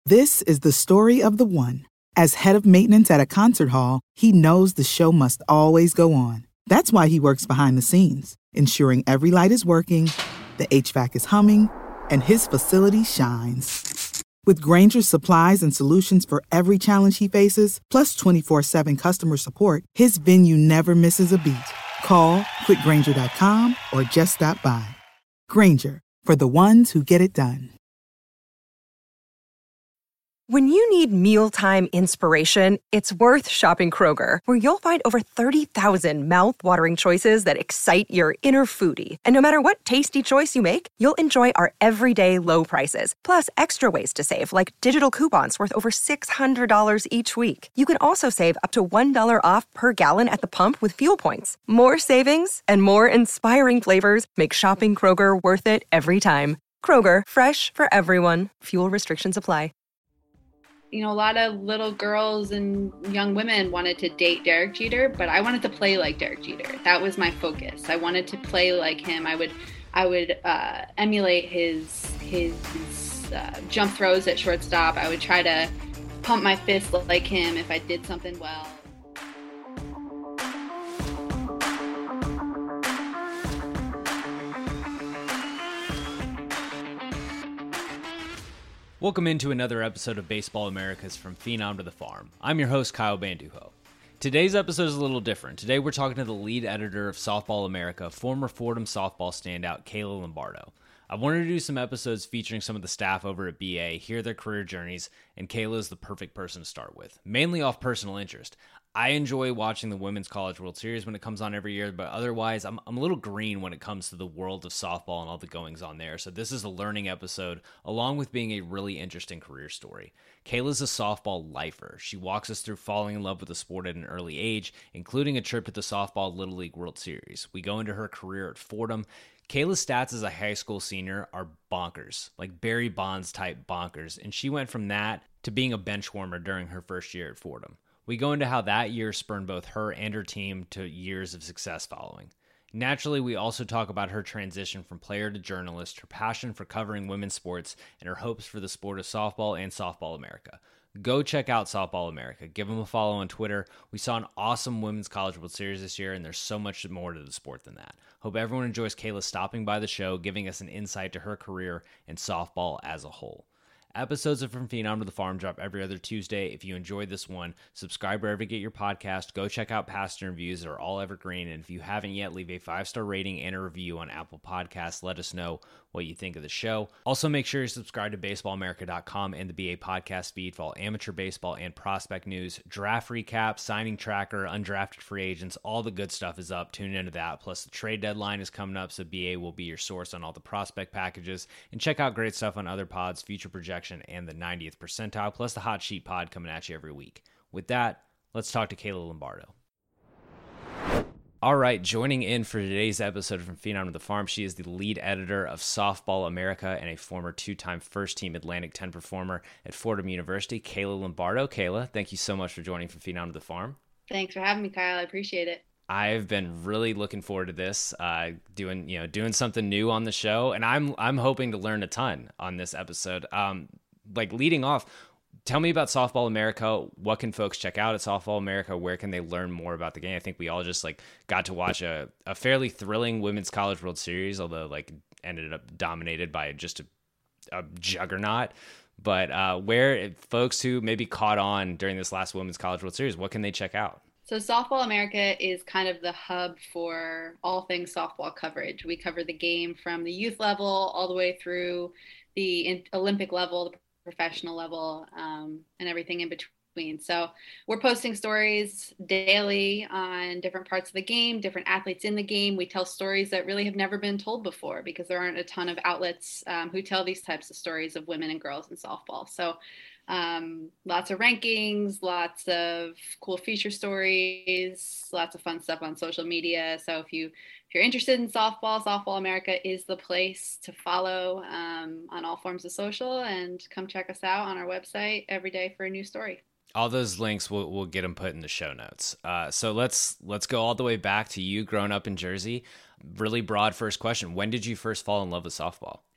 This is the story of the one. As head of maintenance at a concert hall, he knows the show must always go on. That's why he works behind the scenes, ensuring every light is working, the HVAC is humming, and his facility shines. With Grainger's supplies and solutions for every challenge he faces, plus 24/7 customer support, his venue never misses a beat. Call quickgrainger.com or just stop by. Grainger, for the ones who get it done. When you need mealtime inspiration, it's worth shopping Kroger, where you'll find over 30,000 mouth-watering choices that excite your inner foodie. And no matter what tasty choice you make, you'll enjoy our everyday low prices, plus extra ways to save, like digital coupons worth over $600 each week. You can also save up to $1 off per gallon at the pump with fuel points. More savings and more inspiring flavors make shopping Kroger worth it every time. Kroger, fresh for everyone. Fuel restrictions apply. You know, a lot of little girls and young women wanted to date Derek Jeter, but I wanted to play like Derek Jeter. That was my focus. I wanted to play like him. I would emulate his jump throws at shortstop. I would try to pump my fist like him if I did something well. Welcome into another episode of Baseball Americas From Phenom to the Farm. I'm your host, Kyle Banduho. Today's episode is a little different. Today we're talking to the lead editor of Softball America, former Fordham softball standout Kayla Lombardo. I wanted to do some episodes featuring some of the staff over at BA, hear their career journeys, and Kayla is the perfect person to start with, mainly off personal interest. I enjoy watching the Women's College World Series when it comes on every year, but otherwise I'm a little green when it comes to the world of softball and all the goings on there. So this is a learning episode, along with being a really interesting career story. Kayla's a softball lifer. She walks us through falling in love with the sport at an early age, including a trip to the Softball Little League World Series. We go into her career at Fordham. Kayla's stats as a high school senior are bonkers, like Barry Bonds type bonkers, and she went from that to being a bench warmer during her first year at Fordham. We go into how that year spurned both her and her team to years of success following. Naturally, we also talk about her transition from player to journalist, her passion for covering women's sports, and her hopes for the sport of softball and Softball America. Go check out Softball America. Give them a follow on Twitter. We saw an awesome Women's College World Series this year, and there's so much more to the sport than that. Hope everyone enjoys Kayla stopping by the show, giving us an insight to her career and softball as a whole. Episodes of From Phenom to the Farm drop every other Tuesday. If you enjoyed this one, subscribe wherever you get your podcast. Go check out past interviews. They're all evergreen. And if you haven't yet, leave a 5-star rating and a review on Apple Podcasts. Let us know what you think of the show. Also, make sure you subscribe to BaseballAmerica.com and the BA podcast feed for all amateur baseball and prospect news, draft recap, signing tracker, undrafted free agents. All the good stuff is up. Tune into that. Plus, the trade deadline is coming up, so BA will be your source on all the prospect packages. And check out great stuff on other pods, future projections, and the 90th percentile, plus the hot sheet pod coming at you every week. With that, let's talk to Kayla Lombardo. All right, joining in for today's episode from Phenom to the Farm, she is the lead editor of Softball America and a former two-time first-team Atlantic 10 performer at Fordham University, Kayla Lombardo. Kayla, thank you so much for joining from Phenom to the Farm. Thanks for having me, Kyle. I appreciate it. I've been really looking forward to this, doing something new on the show, and I'm hoping to learn a ton on this episode. Leading off, tell me about Softball America. What can folks check out at Softball America? Where can they learn more about the game? I think we all just got to watch a fairly thrilling Women's College World Series, although ended up dominated by just a juggernaut. But where folks who maybe caught on during this last Women's College World Series, what can they check out? So Softball America is kind of the hub for all things softball coverage. We cover the game from the youth level all the way through the Olympic level, the professional level, and everything in between. So we're posting stories daily on different parts of the game, different athletes in the game. We tell stories that really have never been told before because there aren't a ton of outlets who tell these types of stories of women and girls in softball. So lots of rankings, lots of cool feature stories, lots of fun stuff on social media. So if you're interested in softball, Softball America is the place to follow on all forms of social, and come check us out on our website every day for a new story. All those links we'll get them put in the show notes. So let's go all the way back to you growing up in Jersey. Really broad first question. When did you first fall in love with softball?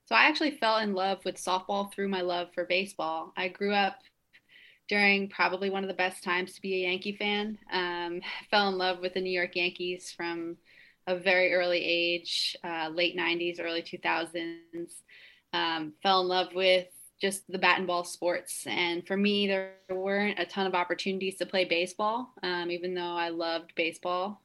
So I actually fell in love with softball through my love for baseball. I grew up during probably one of the best times to be a Yankee fan. Fell in love with the New York Yankees from a very early age, late 90s, early 2000s. Fell in love with just the bat and ball sports. And for me, there weren't a ton of opportunities to play baseball, even though I loved baseball.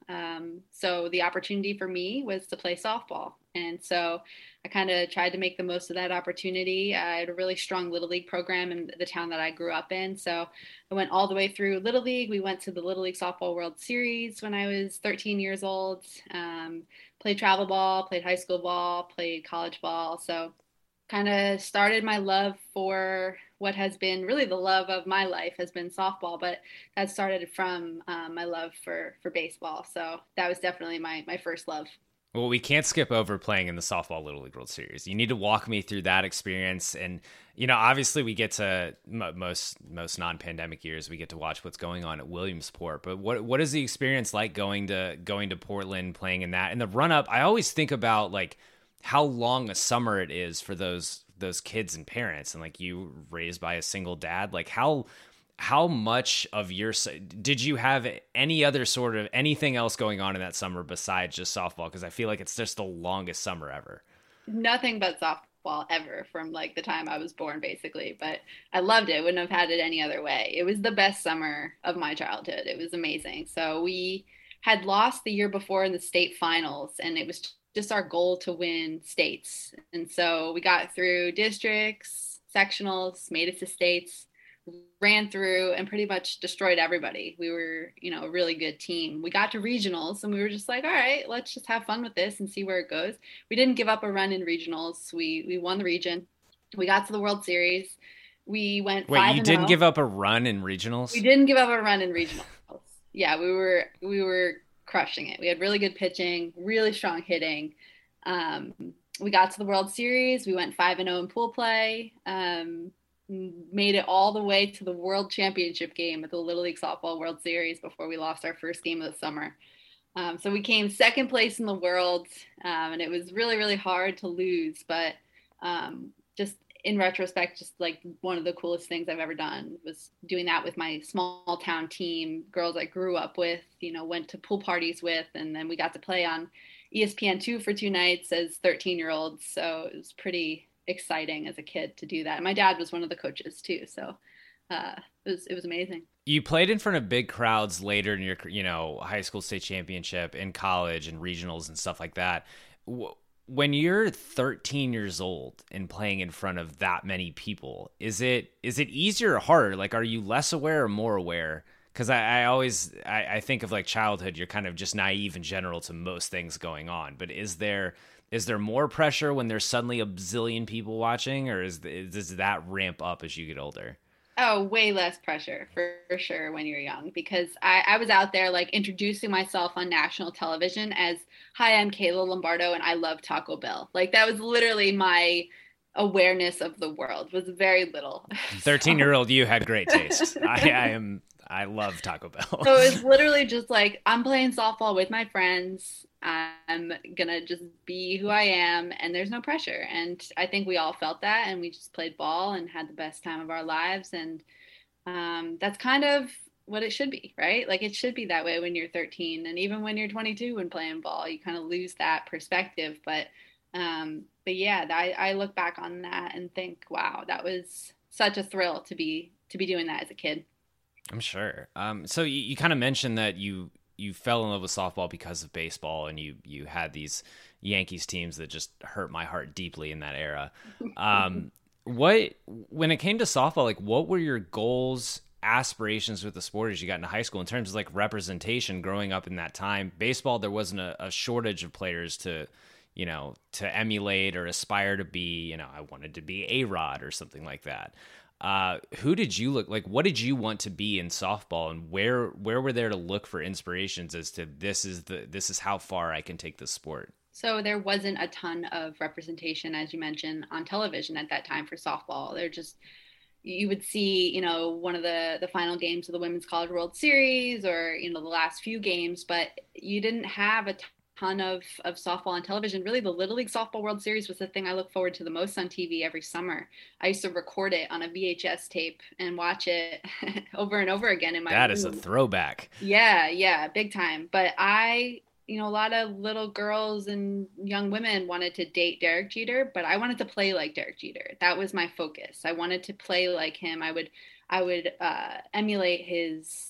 So the opportunity for me was to play softball. And so I kind of tried to make the most of that opportunity. I had a really strong Little League program in the town that I grew up in. So I went all the way through Little League. We went to the Little League Softball World Series when I was 13 years old. Played travel ball, played high school ball, played college ball. So kind of started my love for what has been really the love of my life has been softball, but that started from my love for baseball. So that was definitely my first love. Well, we can't skip over playing in the Softball Little League World Series. You need to walk me through that experience. And, obviously we get to most non-pandemic years, we get to watch what's going on at Williamsport. But what is the experience like going to Portland, playing in that? And the run up, I always think about like how long a summer it is for those kids and parents. And like you raised by a single dad, like how much of did you have any other sort of anything else going on in that summer besides just softball? Because I feel like it's just the longest summer ever. Nothing but softball ever from like the time I was born, basically. But I loved it. Wouldn't have had it any other way. It was the best summer of my childhood. It was amazing. So we had lost the year before in the state finals, and it was just our goal to win states. And so we got through districts, sectionals, made it to states, ran through and pretty much destroyed everybody. We were, a really good team. We got to regionals and we were just like, all right, let's just have fun with this and see where it goes. We didn't give up a run in regionals. We won the region. We got to the World Series. We went 5-0. Wait, you didn't give up a run in regionals? We didn't give up a run in regionals. Yeah, we were crushing it. We had really good pitching, really strong hitting. We got to the World Series. We went 5-0 in pool play. Made it all the way to the World Championship game at the Little League Softball World Series before we lost our first game of the summer. So we came second place in the world, and it was really, really hard to lose. But just in retrospect, just like one of the coolest things I've ever done was doing that with my small town team, girls I grew up with, went to pool parties with, and then we got to play on ESPN2 for 2 nights as 13-year-olds. So it was pretty exciting as a kid to do that. And my dad was one of the coaches too. So it was amazing. You played in front of big crowds later in your, high school state championship, in college and regionals and stuff like that. When you're 13 years old and playing in front of that many people, is it easier or harder? Like, are you less aware or more aware? Because I think of like childhood, you're kind of just naive in general to most things going on. But is there more pressure when there's suddenly a bazillion people watching, or does that ramp up as you get older? Oh, way less pressure for sure when you're young, because I was out there like introducing myself on national television as, hi, I'm Kayla Lombardo and I love Taco Bell. Like that was literally my awareness of the world, was very little. 13-year-old you had great taste. I love Taco Bell. So it was literally just like, I'm playing softball with my friends. I'm going to just be who I am, and there's no pressure. And I think we all felt that, and we just played ball and had the best time of our lives. And that's kind of what it should be, right? Like it should be that way when you're 13, and even when you're 22 when playing ball, you kind of lose that perspective. But yeah, I look back on that and think, wow, that was such a thrill to be doing that as a kid. I'm sure. So you kind of mentioned that you fell in love with softball because of baseball, and you had these Yankees teams that just hurt my heart deeply in that era. When it came to softball, like what were your goals, aspirations with the sport as you got into high school in terms of like representation growing up in that time? Baseball, there wasn't a shortage of players to emulate or aspire to be. I wanted to be A-Rod or something like that. Who did you look like? What did you want to be in softball, and where were there to look for inspirations as to this is how far I can take this sport? So there wasn't a ton of representation, as you mentioned, on television at that time for softball. You would see, one of the final games of the Women's College World Series, or, the last few games, but you didn't have a ton of softball on television. Really, the Little League Softball World Series was the thing I look forward to the most on TV every summer. I used to record it on a VHS tape and watch it over and over again in my room. That is a throwback. Yeah, big time. But a lot of little girls and young women wanted to date Derek Jeter, but I wanted to play like Derek Jeter. That was my focus. I wanted to play like him. I would emulate his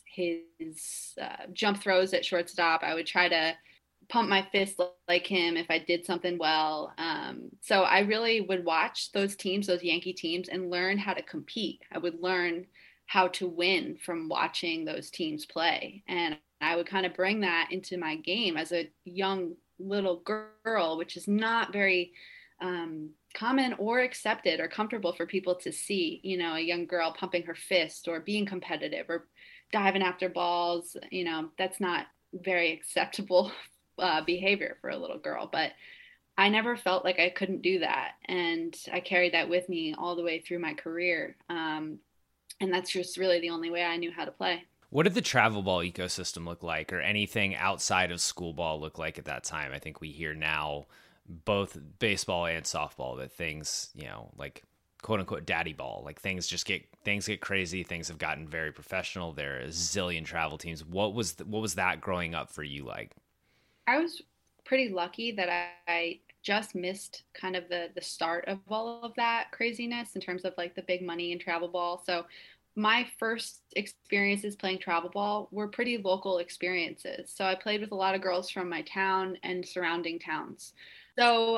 jump throws at shortstop. I would try to pump my fist like him if I did something well. So I really would watch those teams, those Yankee teams, and learn how to compete. I would learn how to win from watching those teams play. And I would kind of bring that into my game as a young little girl, which is not very common or accepted or comfortable for people to see, a young girl pumping her fist or being competitive or diving after balls. That's not very acceptable behavior for a little girl, but I never felt like I couldn't do that. And I carried that with me all the way through my career. And that's just really the only way I knew how to play. What did the travel ball ecosystem look like, or anything outside of school ball look like at that time? I think we hear now, both baseball and softball, that things, like quote unquote daddy ball, like things get crazy. Things have gotten very professional. There are a zillion travel teams. What was that growing up for you like? I was pretty lucky that I just missed kind of the start of all of that craziness in terms of like the big money in travel ball. So my first experiences playing travel ball were pretty local experiences. So I played with a lot of girls from my town and surrounding towns. So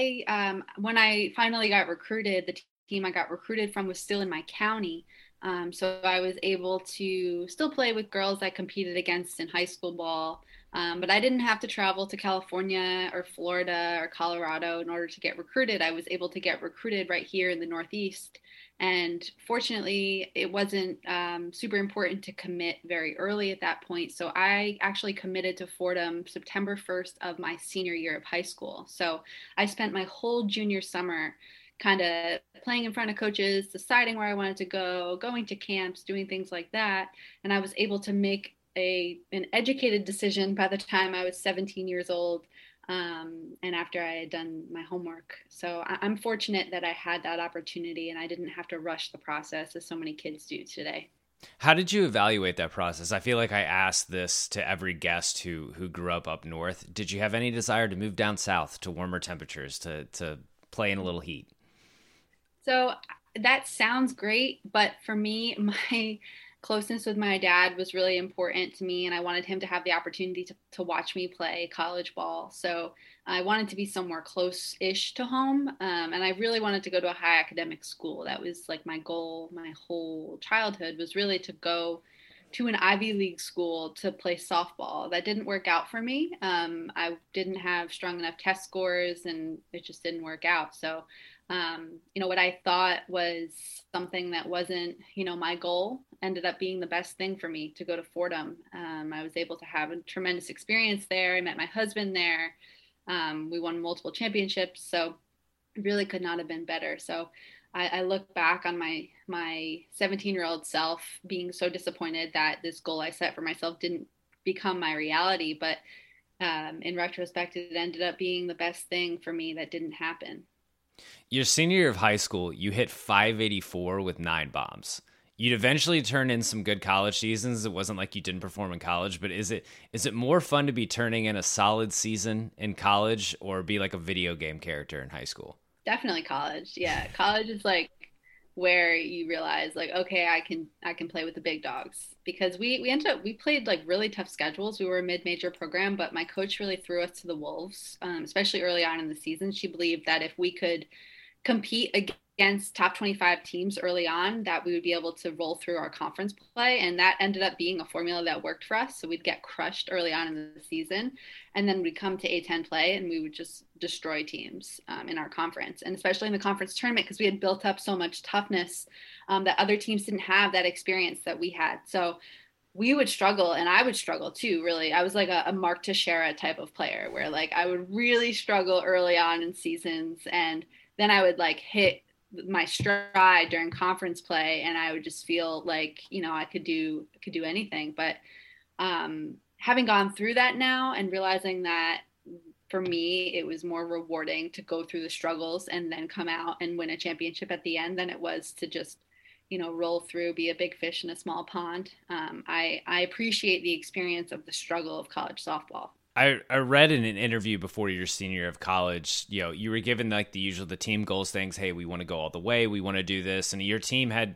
when I finally got recruited, the team I got recruited from was still in my county. So I was able to still play with girls I competed against in high school ball. But I didn't have to travel to California or Florida or Colorado in order to get recruited. I was able to get recruited right here in the Northeast. And fortunately, it wasn't super important to commit very early at that point. So I actually committed to Fordham September 1st of my senior year of high school. So I spent my whole junior summer kind of playing in front of coaches, deciding where I wanted to go, going to camps, doing things like that. And I was able to make an educated decision by the time I was 17 years old, and after I had done my homework. So I'm fortunate that I had that opportunity and I didn't have to rush the process as so many kids do today. How did you evaluate that process? I feel like I asked this to every guest who grew up north. Did you have any desire to move down south to warmer temperatures, to play in a little heat? So that sounds great, but for me, my closeness with my dad was really important to me, and I wanted him to have the opportunity to watch me play college ball. So I wanted to be somewhere close-ish to home, and I really wanted to go to a high academic school. That was like my goal. My whole childhood was really to go to an Ivy League school to play softball. That didn't work out for me. I didn't have strong enough test scores, and it just didn't work out. So what I thought was something that wasn't, my goal ended up being the best thing for me to go to Fordham. I was able to have a tremendous experience there. I met my husband there. We won multiple championships, so it really could not have been better. So I look back on my 17-year-old self being so disappointed that this goal I set for myself didn't become my reality. But in retrospect, it ended up being the best thing for me that didn't happen. Your senior year of high school, you hit .584 with 9 bombs. You'd eventually turn in some good college seasons. It wasn't like you didn't perform in college, but is it more fun to be turning in a solid season in college or be like a video game character in high school? Definitely college. Yeah. College is like where you realize like, okay, I can play with the big dogs, because we played like really tough schedules. We were a mid-major program, but my coach really threw us to the wolves, especially early on in the season. She believed that if we could compete against top 25 teams early on, that we would be able to roll through our conference play. And that ended up being a formula that worked for us. So we'd get crushed early on in the season, and then we'd come to A10 play and we would just destroy teams in our conference, and especially in the conference tournament, because we had built up so much toughness that other teams didn't have that experience that we had. So we would struggle, and I would struggle too, really. I was like a Mark Teixeira type of player where like I would really struggle early on in seasons, and then I would like hit my stride during conference play, and I would just feel like, I could do anything. But having gone through that now and realizing that for me, it was more rewarding to go through the struggles and then come out and win a championship at the end than it was to just, roll through, be a big fish in a small pond. I appreciate the experience of the struggle of college softball. I read in an interview before your senior year of college, you were given like the team goals things. Hey, we want to go all the way. We want to do this. And your team had,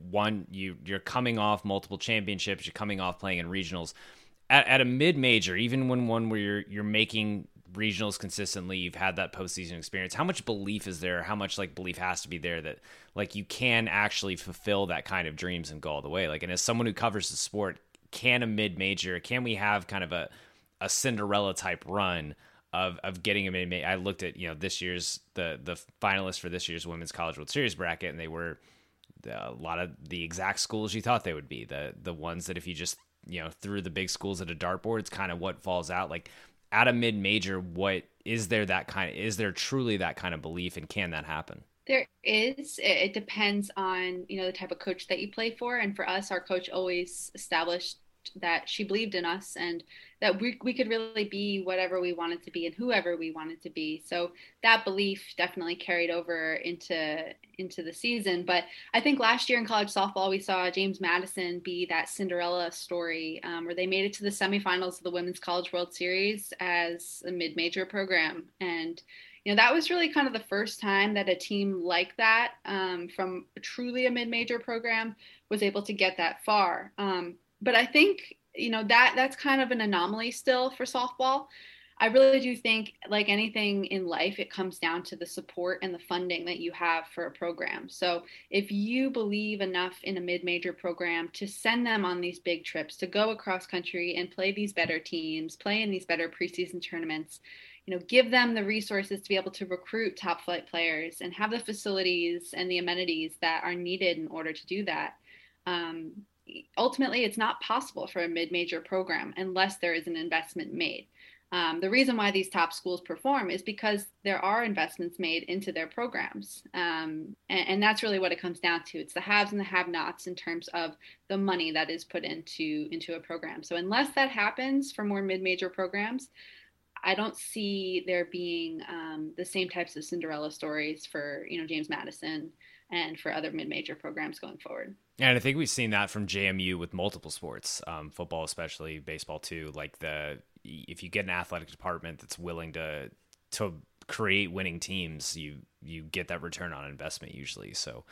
you're coming off multiple championships. You're coming off playing in regionals at a mid-major, even when one where you're making regionals consistently, you've had that postseason experience. How much belief is there? How much like belief has to be there that like you can actually fulfill that kind of dreams and go all the way? Like, and as someone who covers the sport, can we have kind of a Cinderella type run of getting a mid-major? I looked at, this year's, the finalists for this year's Women's College World Series bracket, and they were a lot of the exact schools you thought they would be. The ones that if you just, threw the big schools at a dartboard, it's kind of what falls out. Like at a mid-major, is there truly that kind of belief, and can that happen? There is. It depends on, the type of coach that you play for. And for us, our coach always established that she believed in us and that we could really be whatever we wanted to be and whoever we wanted to be. So that belief definitely carried over into the season. But I think last year in college softball, we saw James Madison be that Cinderella story where they made it to the semifinals of the Women's College World Series as a mid-major program. And that was really kind of the first time that a team like that from truly a mid-major program was able to get that far. But I think, that's kind of an anomaly still for softball. I really do think, like anything in life, it comes down to the support and the funding that you have for a program. So if you believe enough in a mid-major program to send them on these big trips, to go across country and play these better teams, play in these better preseason tournaments, give them the resources to be able to recruit top flight players and have the facilities and the amenities that are needed in order to do that. Ultimately, it's not possible for a mid-major program unless there is an investment made. The reason why these top schools perform is because there are investments made into their programs. And that's really what it comes down to. It's the haves and the have-nots in terms of the money that is put into a program. So unless that happens for more mid-major programs, I don't see there being the same types of Cinderella stories for, James Madison and for other mid-major programs going forward. And I think we've seen that from JMU with multiple sports, football especially, baseball too. Like if you get an athletic department that's willing to create winning teams, you get that return on investment usually. So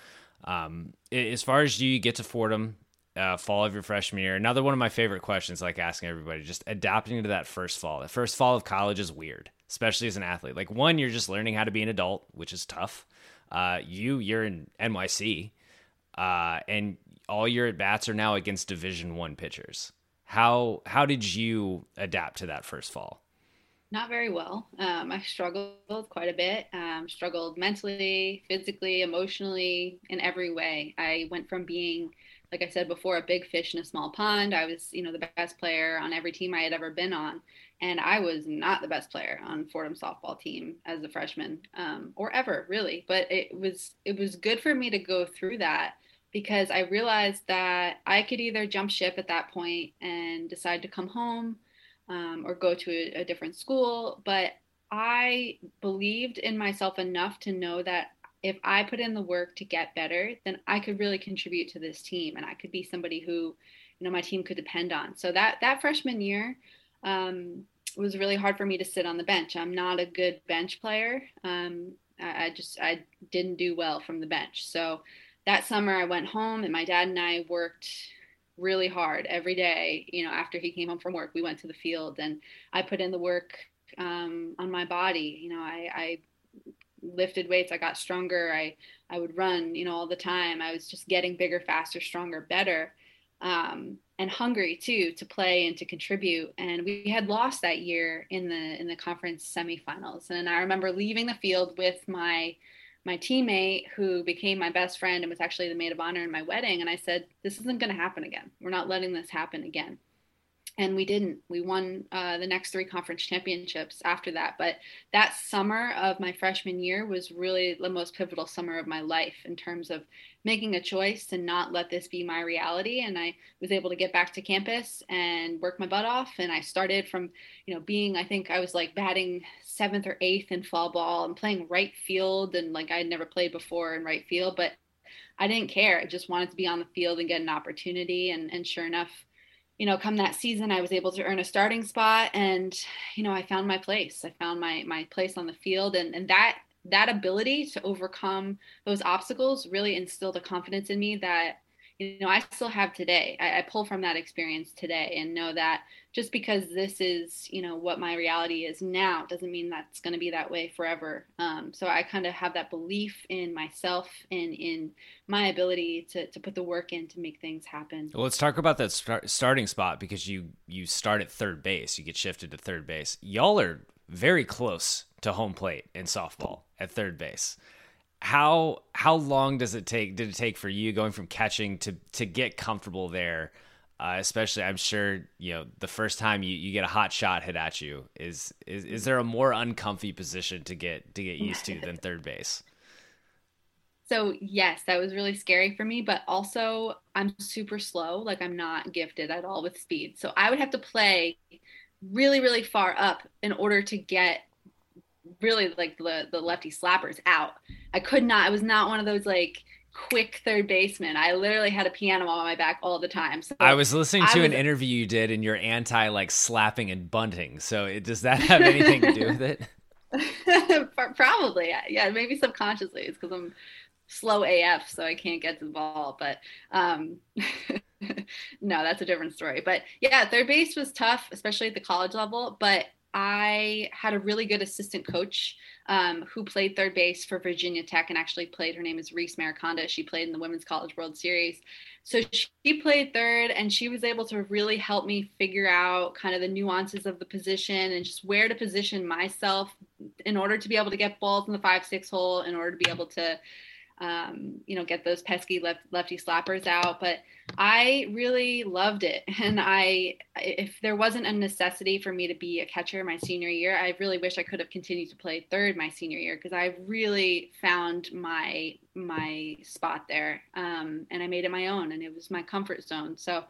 as far as you get to Fordham, fall of your freshman year, another one of my favorite questions, like asking everybody, just adapting to that first fall. The first fall of college is weird, especially as an athlete. Like one, you're just learning how to be an adult, which is tough. You're in NYC. And all your at-bats are now against Division I pitchers. How did you adapt to that first fall? Not very well. I struggled quite a bit, struggled mentally, physically, emotionally, in every way. I went from being, like I said before, a big fish in a small pond. I was, the best player on every team I had ever been on. And I was not the best player on Fordham softball team as a freshman, or ever really. But it was good for me to go through that, because I realized that I could either jump ship at that point and decide to come home or go to a different school. But I believed in myself enough to know that if I put in the work to get better, then I could really contribute to this team, and I could be somebody who, my team could depend on. So that freshman year was really hard for me to sit on the bench. I'm not a good bench player. I didn't do well from the bench. So that summer I went home, and my dad and I worked really hard every day. After he came home from work, we went to the field, and I put in the work on my body. I lifted weights. I got stronger. I would run, all the time. I was just getting bigger, faster, stronger, better, and hungry too, to play and to contribute. And we had lost that year in the conference semifinals. And I remember leaving the field with my teammate, who became my best friend and was actually the maid of honor in my wedding. And I said, this isn't going to happen again. We're not letting this happen again. And we didn't. We won the next 3 conference championships after that. But that summer of my freshman year was really the most pivotal summer of my life in terms of making a choice to not let this be my reality. And I was able to get back to campus and work my butt off. And I started from, being, I think I was like batting 7th or 8th in fall ball and playing right field. And like I had never played before in right field, but I didn't care. I just wanted to be on the field and get an opportunity. And sure enough, come that season, I was able to earn a starting spot, and, I found my place. I found my place on the field, and that ability to overcome those obstacles really instilled a confidence in me that, I still have today. I pull from that experience today and know that just because this is, what my reality is now doesn't mean that's going to be that way forever. So I kind of have that belief in myself and in my ability to put the work in to make things happen. Well, let's talk about that starting spot, because you start at third base. You get shifted to third base. Y'all are very close to home plate in softball at third base. How long did it take for you going from catching to get comfortable there? Especially, I'm sure, the first time you get a hot shot hit at you, is there a more uncomfy position to get used to than third base? So yes, that was really scary for me, but also I'm super slow. Like I'm not gifted at all with speed. So I would have to play really, really far up in order to get really like the lefty slappers out. I was not one of those like quick third basemen. I literally had a piano on my back all the time. So I was listening to an interview you did, and you're anti like slapping and bunting. So does that have anything to do with it? Probably. Yeah, maybe subconsciously. It's because I'm slow AF, so I can't get to the ball. But no, that's a different story. But yeah, third base was tough, especially at the college level. But I had a really good assistant coach who played third base for Virginia Tech and actually played. Her name is Reese Mariconda. She played in the Women's College World Series. So she played third, and she was able to really help me figure out kind of the nuances of the position and just where to position myself in order to be able to get balls in the 5-6 hole, in order to be able to get those pesky lefty slappers out. But I really loved it. And if there wasn't a necessity for me to be a catcher my senior year, I really wish I could have continued to play third my senior year, because I really found my spot there. And I made it my own, and it was my comfort zone. So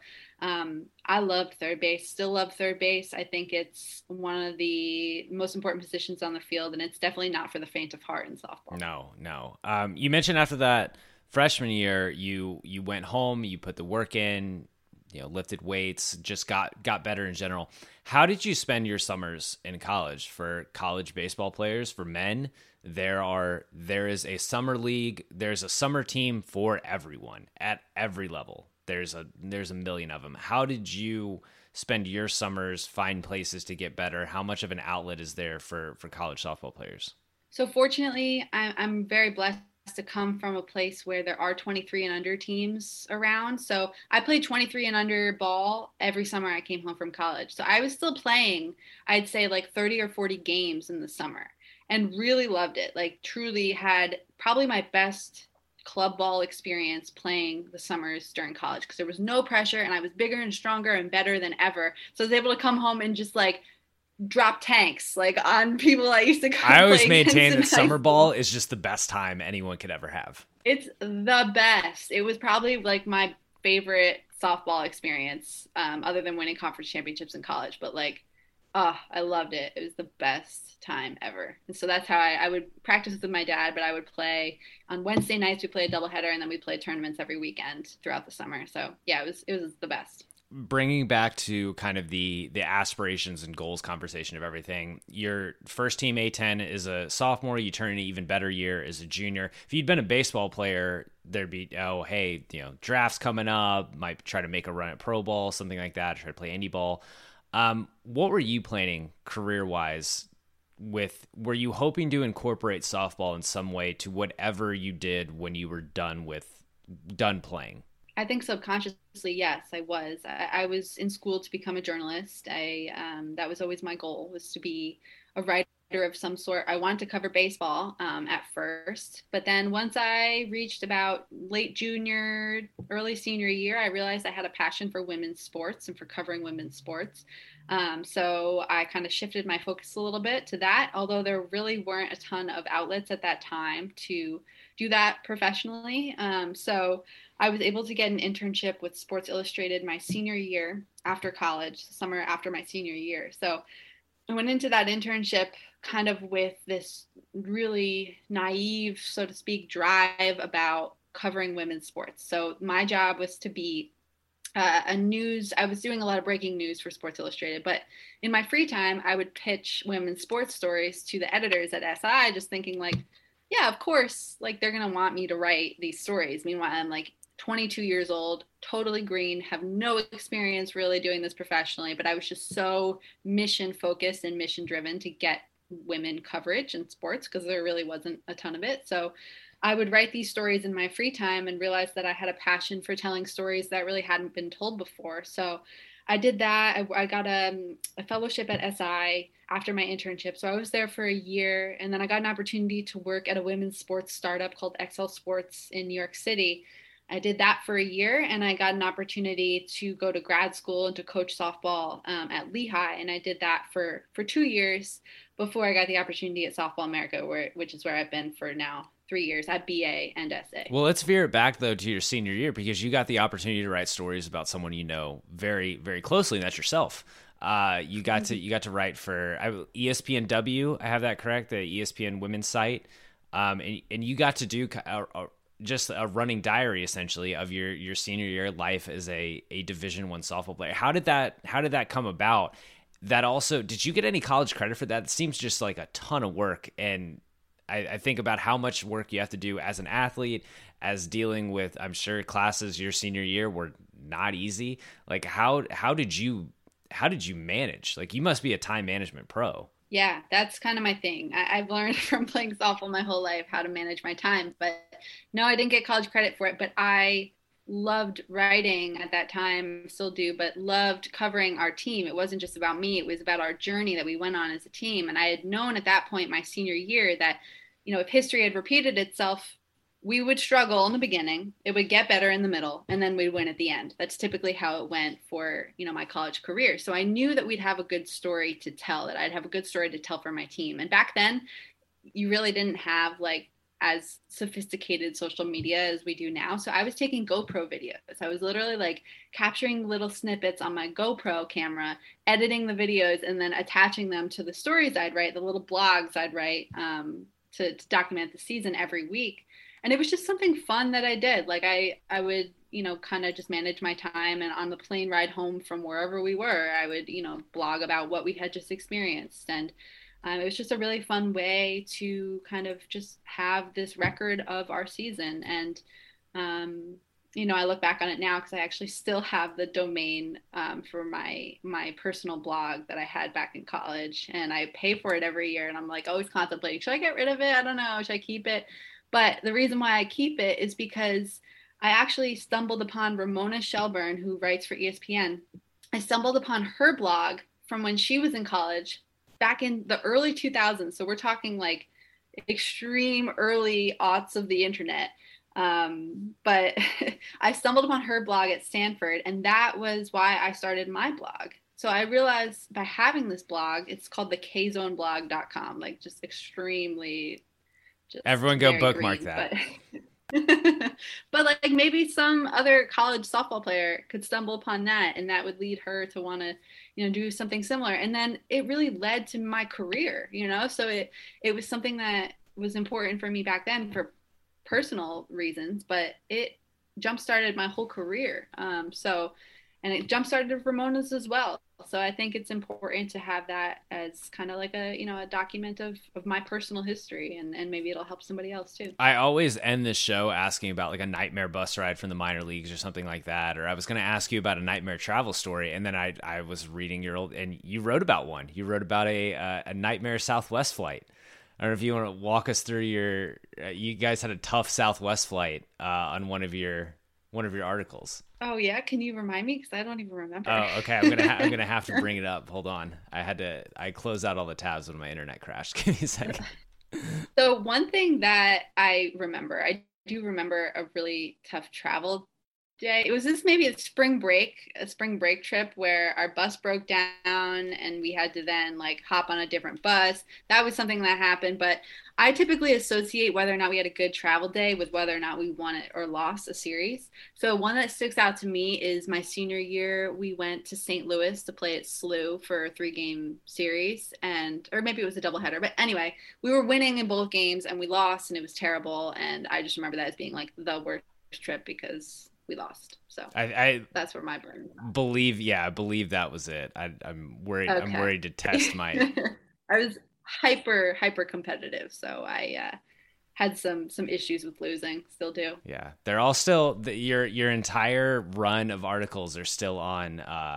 I loved third base, still love third base. I think it's one of the most important positions on the field, and it's definitely not for the faint of heart in softball. No. You mentioned after that freshman year, you went home, you put the work in, lifted weights, just got better in general. How did you spend your summers in college? For college baseball players, for men, there is a summer league. There's a summer team for everyone at every level. There's a million of them. How did you spend your summers, find places to get better? How much of an outlet is there for college softball players? So fortunately, I'm very blessed to come from a place where there are 23 and under teams around. So I played 23 and under ball every summer I came home from college. So I was still playing, I'd say like 30 or 40 games in the summer, and really loved it. Like truly had probably my best club ball experience playing the summers during college, because there was no pressure and I was bigger and stronger and better than ever. So I was able to come home and just like drop tanks like on people I used to come. I always maintain that summer ball is just the best time anyone could ever have. It's the best. It was probably like my favorite softball experience, other than winning conference championships in college. But like, I loved it. It was the best time ever. And so that's how I would practice with my dad, but I would play on Wednesday nights. We played a doubleheader, and then we played tournaments every weekend throughout the summer. So yeah, it was the best. Bringing back to kind of the aspirations and goals conversation of everything, your first team A10 is a sophomore. You turn an even better year as a junior. If you'd been a baseball player, there'd be, drafts coming up, might try to make a run at pro ball, something like that, try to play indie ball. What were you planning career-wise were you hoping to incorporate softball in some way to whatever you did when you were done playing? I think subconsciously, yes, I was. I was in school to become a journalist. That was always my goal, was to be a writer of some sort. I wanted to cover baseball at first, but then once I reached about late junior, early senior year, I realized I had a passion for women's sports and for covering women's sports. So I kind of shifted my focus a little bit to that, although there really weren't a ton of outlets at that time to do that professionally. So I was able to get an internship with Sports Illustrated my senior year after college, the summer after my senior year. So I went into that internship kind of with this really naive, so to speak, drive about covering women's sports. So my job was to be I was doing a lot of breaking news for Sports Illustrated, but in my free time, I would pitch women's sports stories to the editors at SI, just thinking like, yeah, of course, like they're going to want me to write these stories. Meanwhile, I'm like 22 years old, totally green, have no experience really doing this professionally, but I was just so mission focused and mission driven to get women coverage in sports because there really wasn't a ton of it. So I would write these stories in my free time and realize that I had a passion for telling stories that really hadn't been told before. So I did that. I got a fellowship at SI after my internship. So I was there for a year, and then I got an opportunity to work at a women's sports startup called XL Sports in New York City. I did that for a year, and I got an opportunity to go to grad school and to coach softball at Lehigh. And I did that for 2 years before I got the opportunity at Softball America, which is where I've been for now 3 years at BA and SA. Well, let's veer it back, though, to your senior year, because you got the opportunity to write stories about someone you know very, very closely, and that's yourself. You got to write for ESPNW. I have that correct, the ESPN women's site. And you got to do just a running diary essentially of your senior year life as a Division I softball player. How did that come about? That also, did you get any college credit for that? It seems just like a ton of work, and I think about how much work you have to do as an athlete, as dealing with, I'm sure classes your senior year were not easy. Like how did you manage? Like you must be a time management pro. Yeah, that's kind of my thing. I've learned from playing softball my whole life how to manage my time. But no, I didn't get college credit for it. But I loved writing at that time, still do, but loved covering our team. It wasn't just about me. It was about our journey that we went on as a team. And I had known at that point, my senior year, that, if history had repeated itself, we would struggle in the beginning, it would get better in the middle, and then we'd win at the end. That's typically how it went for, my college career. So I knew that we'd have a good story to tell, that I'd have a good story to tell for my team. And back then, you really didn't have like as sophisticated social media as we do now. So I was taking GoPro videos. I was literally like capturing little snippets on my GoPro camera, editing the videos, and then attaching them to the stories I'd write, the little blogs I'd write to document the season every week. And it was just something fun that I did. Like I would, kind of just manage my time, and on the plane ride home from wherever we were, I would, blog about what we had just experienced. And it was just a really fun way to kind of just have this record of our season. And, I look back on it now because I actually still have the domain for my personal blog that I had back in college, and I pay for it every year. And I'm like always contemplating, should I get rid of it? I don't know. Should I keep it? But the reason why I keep it is because I actually stumbled upon Ramona Shelburne, who writes for ESPN. I stumbled upon her blog from when she was in college back in the early 2000s. So we're talking like extreme early aughts of the internet. But I stumbled upon her blog at Stanford, and that was why I started my blog. So I realized by having this blog, it's called the kzoneblog.com, like just extremely... Everyone go bookmark green, that. But like maybe some other college softball player could stumble upon that, and that would lead her to want to, do something similar. And then it really led to my career, so it was something that was important for me back then for personal reasons, but it jump-started my whole career. And it jump-started Ramona's as well. So I think it's important to have that as kind of like a document of my personal history, and maybe it'll help somebody else too. I always end this show asking about like a nightmare bus ride from the minor leagues or something like that. Or I was going to ask you about a nightmare travel story. And then I was reading your old, and you wrote about one. You wrote about a nightmare Southwest flight. I don't know if you want to walk us through you guys had a tough Southwest flight on one of your one of your articles. Oh yeah, can you remind me? Because I don't even remember. Oh, okay. I'm gonna have to bring it up. Hold on. I closed out all the tabs when my internet crashed. Give me a second. So one thing that I do remember a really tough travel day. It was this maybe a spring break trip where our bus broke down and we had to then like hop on a different bus. That was something that happened, but I typically associate whether or not we had a good travel day with whether or not we won it or lost a series. So one that sticks out to me is my senior year. We went to St. Louis to play at SLU for a 3-game series, or maybe it was a doubleheader. But anyway, we were winning in both games and we lost, and it was terrible. And I just remember that as being like the worst trip because we lost. So I that's where my brain I believe that was it. I'm worried. Okay. I'm worried to test my. I was hyper competitive, so I had some issues with losing. Still do. Yeah, they're all still your entire run of articles are still on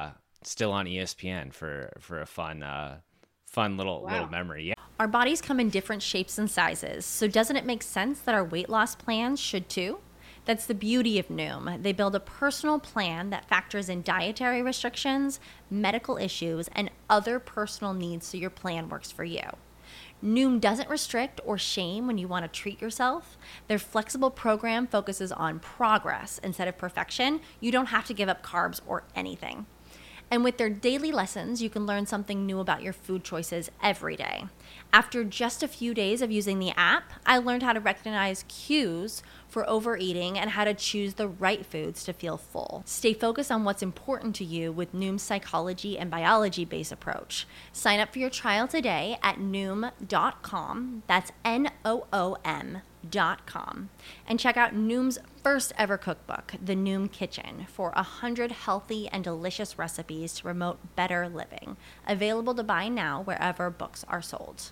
ESPN for a fun little memory. Yeah. Our bodies come in different shapes and sizes, so doesn't it make sense that our weight loss plans should too? That's the beauty of Noom. They build a personal plan that factors in dietary restrictions, medical issues, and other personal needs so your plan works for you. Noom doesn't restrict or shame when you want to treat yourself. Their flexible program focuses on progress instead of perfection. You don't have to give up carbs or anything. And with their daily lessons, you can learn something new about your food choices every day. After just a few days of using the app, I learned how to recognize cues for overeating and how to choose the right foods to feel full. Stay focused on what's important to you with Noom's psychology and biology-based approach. Sign up for your trial today at Noom.com. That's Noom.com. And check out Noom's first ever cookbook, The Noom Kitchen, for 100 healthy and delicious recipes to promote better living. Available to buy now wherever books are sold.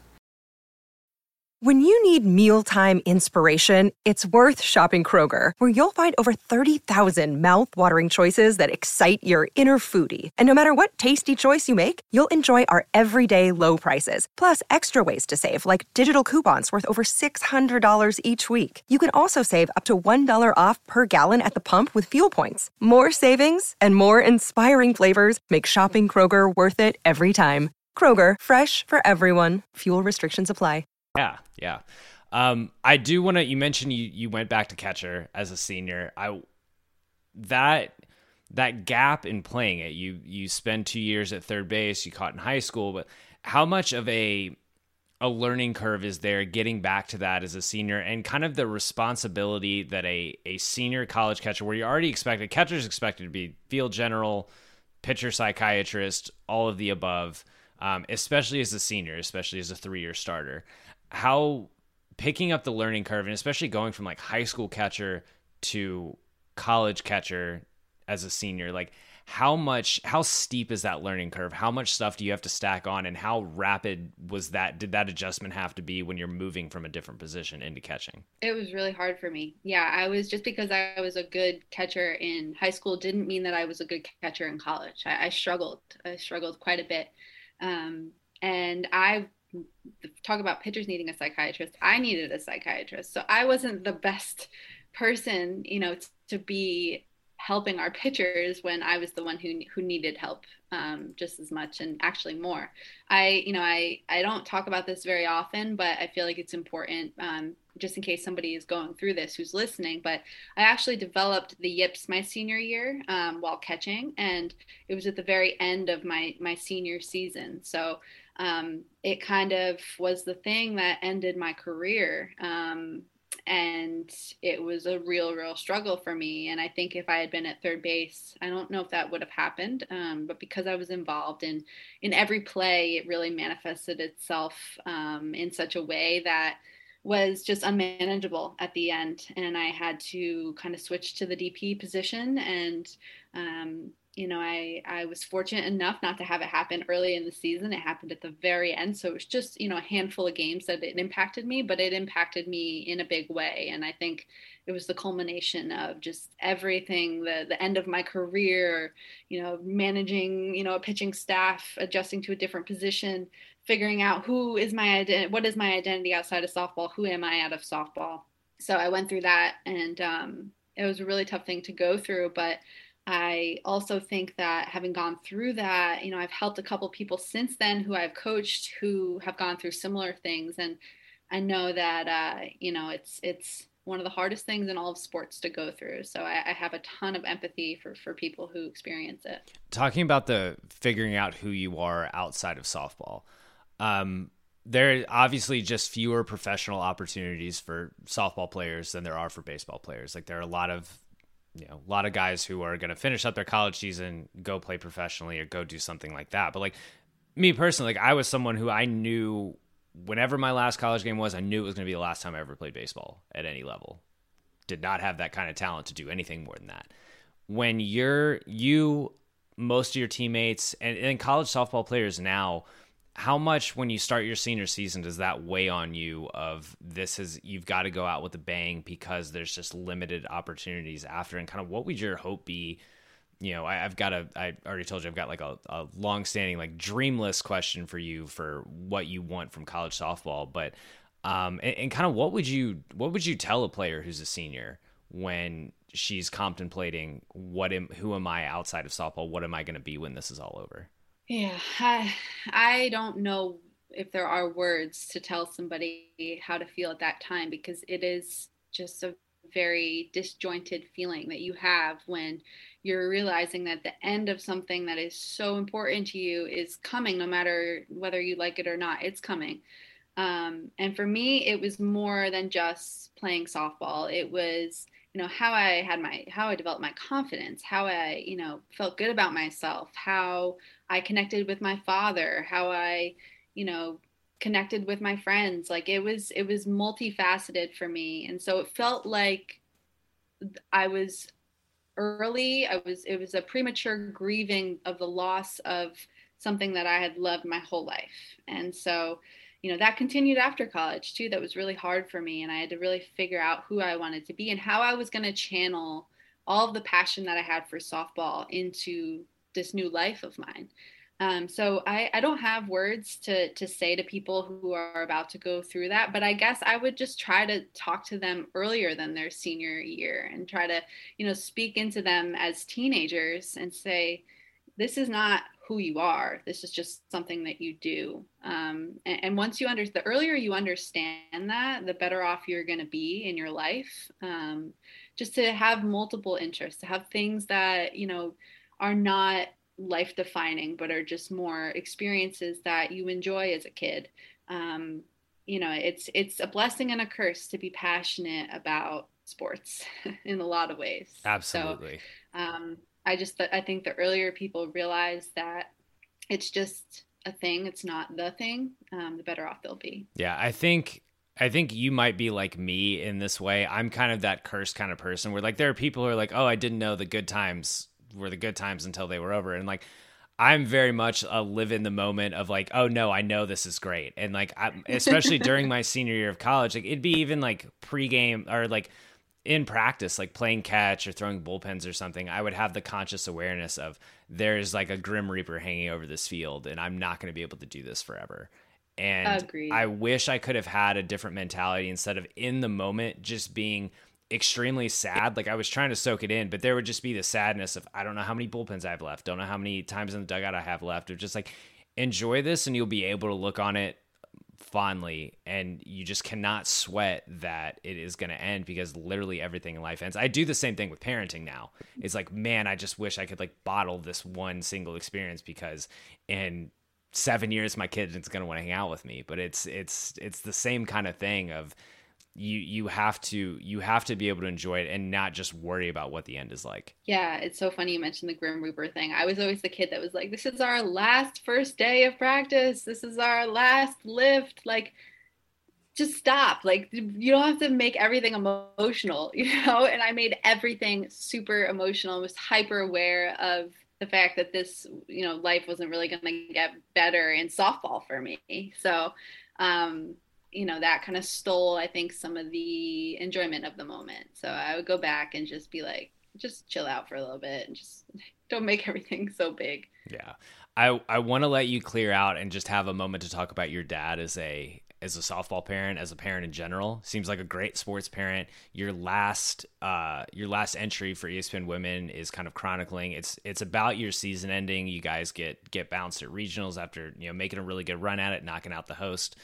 When you need mealtime inspiration, it's worth shopping Kroger, where you'll find over 30,000 mouthwatering choices that excite your inner foodie. And no matter what tasty choice you make, you'll enjoy our everyday low prices, plus extra ways to save, like digital coupons worth over $600 each week. You can also save up to $1 off per gallon at the pump with fuel points. More savings and more inspiring flavors make shopping Kroger worth it every time. Kroger, fresh for everyone. Fuel restrictions apply. Yeah. I do want to. You mentioned you went back to catcher as a senior. That gap in playing it. You spend 2 years at third base. You caught in high school, but how much of a learning curve is there getting back to that as a senior, and kind of the responsibility that a senior college catcher, where you're already expected, catcher's expected to be field general, pitcher psychiatrist, all of the above, especially as a senior, especially as a 3-year starter. How picking up the learning curve, and especially going from like high school catcher to college catcher as a senior, like how steep is that learning curve? How much stuff do you have to stack on, and how rapid did that adjustment have to be when you're moving from a different position into catching? It was really hard for me. Yeah, just because I was a good catcher in high school didn't mean that I was a good catcher in college. I struggled quite a bit. And I talk about pitchers needing a psychiatrist. I needed a psychiatrist. So I wasn't the best person, to be helping our pitchers when I was the one who needed help just as much, and actually more. I don't talk about this very often, but I feel like it's important just in case somebody is going through this who's listening. But I actually developed the yips my senior year while catching, and it was at the very end of my senior season. So it kind of was the thing that ended my career. And it was a real struggle for me. And I think if I had been at third base, I don't know if that would have happened. But because I was involved in every play, it really manifested itself in such a way that was just unmanageable at the end. And I had to kind of switch to the DP position. And, I was fortunate enough not to have it happen early in the season. It happened at the very end. So it was just, a handful of games that it impacted me, but it impacted me in a big way. And I think it was the culmination of just everything, the end of my career, managing, a pitching staff, adjusting to a different position, figuring out what is my identity outside of softball? Who am I out of softball? So I went through that, and it was a really tough thing to go through. But I also think that having gone through that, I've helped a couple people since then who I've coached who have gone through similar things. And I know that, it's one of the hardest things in all of sports to go through. So I have a ton of empathy for people who experience it. Talking about the figuring out who you are outside of softball, there are obviously just fewer professional opportunities for softball players than there are for baseball players. Like there are a lot of guys who are going to finish up their college season, go play professionally or go do something like that. But like me personally, like I was someone who I knew whenever my last college game was, I knew it was going to be the last time I ever played baseball at any level. Did not have that kind of talent to do anything more than that. When most of your teammates and college softball players now, how much when you start your senior season does that weigh on you of you've got to go out with a bang because there's just limited opportunities after, and kind of what would your hope be? I already told you I've got like a long-standing like dream list question for you for what you want from college softball, but and kind of what would you tell a player who's a senior when she's contemplating who am I outside of softball? What am I going to be when this is all over? Yeah, I don't know if there are words to tell somebody how to feel at that time, because it is just a very disjointed feeling that you have when you're realizing that the end of something that is so important to you is coming, no matter whether you like it or not, it's coming. And for me, it was more than just playing softball. It was, how I developed my confidence, how I, felt good about myself, how I connected with my father, how I, connected with my friends. Like it was multifaceted for me. And so it felt like I was early. It was a premature grieving of the loss of something that I had loved my whole life. And so, that continued after college too. That was really hard for me. And I had to really figure out who I wanted to be and how I was going to channel all of the passion that I had for softball into this new life of mine. So I don't have words to say to people who are about to go through that, but I guess I would just try to talk to them earlier than their senior year and try to, speak into them as teenagers and say, this is not who you are. This is just something that you do. And once the earlier you understand that, the better off you're going to be in your life. Just to have multiple interests, to have things that, are not life defining, but are just more experiences that you enjoy as a kid. It's a blessing and a curse to be passionate about sports in a lot of ways. Absolutely. So, I think the earlier people realize that it's just a thing, it's not the thing, the better off they'll be. Yeah, I think you might be like me in this way. I'm kind of that cursed kind of person where like there are people who are like, oh, I didn't know the good times were the good times until they were over. And like, I'm very much a live in the moment of like, oh no, I know this is great. And like, especially during my senior year of college, like it'd be even like pregame or like in practice, like playing catch or throwing bullpens or something, I would have the conscious awareness of there's like a grim reaper hanging over this field and I'm not going to be able to do this forever. And Agreed. I wish I could have had a different mentality instead of in the moment just being extremely sad. Like I was trying to soak it in, but there would just be the sadness of, I don't know how many bullpens I have left. Don't know how many times in the dugout I have left. Of just like, enjoy this and you'll be able to look on it fondly, and you just cannot sweat that it is going to end because literally everything in life ends. I do the same thing with parenting now. It's like, man, I just wish I could like bottle this one single experience because in 7 years my kid is going to want to hang out with me. But it's the same kind of thing of you have to be able to enjoy it and not just worry about what the end is like. Yeah, it's so funny you mentioned the Grim Reaper thing. I was always the kid that was like, this is our last first day of practice. This is our last lift. Like, just stop. Like, you don't have to make everything emotional, And I made everything super emotional. I was hyper aware of the fact that this, life wasn't really going to get better in softball for me. So, that kind of stole, I think, some of the enjoyment of the moment. So I would go back and just be like, just chill out for a little bit and just don't make everything so big. Yeah. I want to let you clear out and just have a moment to talk about your dad as a as a softball parent, as a parent in general. Seems like a great sports parent. Your last entry for ESPN Women is kind of chronicling. It's about your season ending. You guys get bounced at regionals after making a really good run at it, knocking out the host.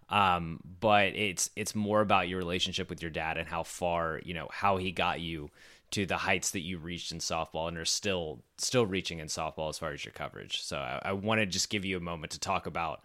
But it's more about your relationship with your dad and how far how he got you to the heights that you reached in softball and are still reaching in softball as far as your coverage. So I want to just give you a moment to talk about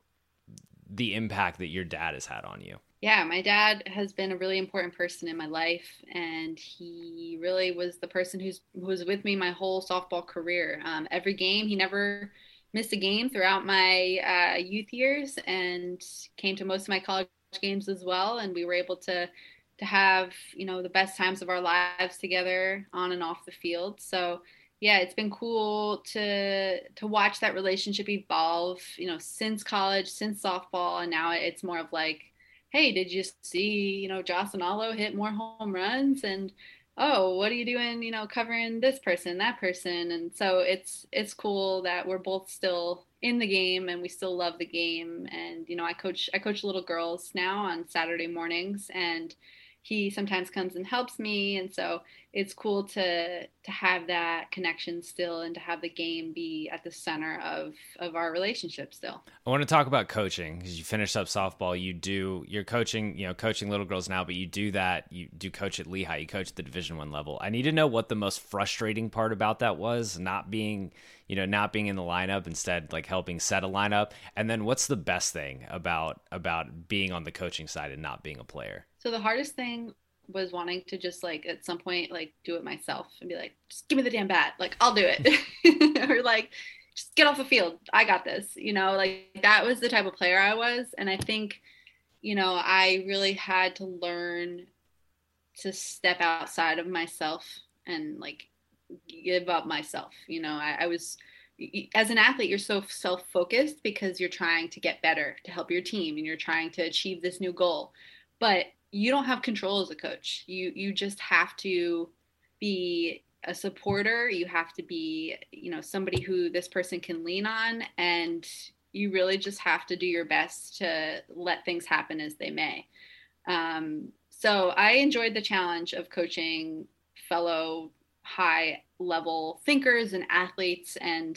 the impact that your dad has had on you. Yeah, my dad has been a really important person in my life, and he really was the person who was with me my whole softball career. Every game, he never missed a game throughout my youth years, and came to most of my college games as well. And we were able to have, the best times of our lives together on and off the field. So yeah, it's been cool to watch that relationship evolve, since college, since softball. And now it's more of like, hey, did you see, Jocelyn Allo hit more home runs? And, oh, what are you doing, covering this person, that person? And so it's cool that we're both still in the game and we still love the game. And, I coach little girls now on Saturday mornings, and he sometimes comes and helps me. And so it's cool to have that connection still, and to have the game be at the center of our relationship still. I want to talk about coaching, because you finished up softball. You're coaching, coaching little girls now, but you do coach at Lehigh. You coach at the Division I level. I need to know what the most frustrating part about that was, not being in the lineup, instead like helping set a lineup. And then what's the best thing about being on the coaching side and not being a player? So the hardest thing was wanting to just like at some point like do it myself and be like, just give me the damn bat, like I'll do it. Or like, just get off the field, I got this, like that was the type of player I was. And I think I really had to learn to step outside of myself and like give up myself. I was, as an athlete, you're so self-focused because you're trying to get better to help your team, and you're trying to achieve this new goal, but you don't have control as a coach. You just have to be a supporter. You have to be, somebody who this person can lean on, and you really just have to do your best to let things happen as they may. So I enjoyed the challenge of coaching fellow high level thinkers and athletes. And,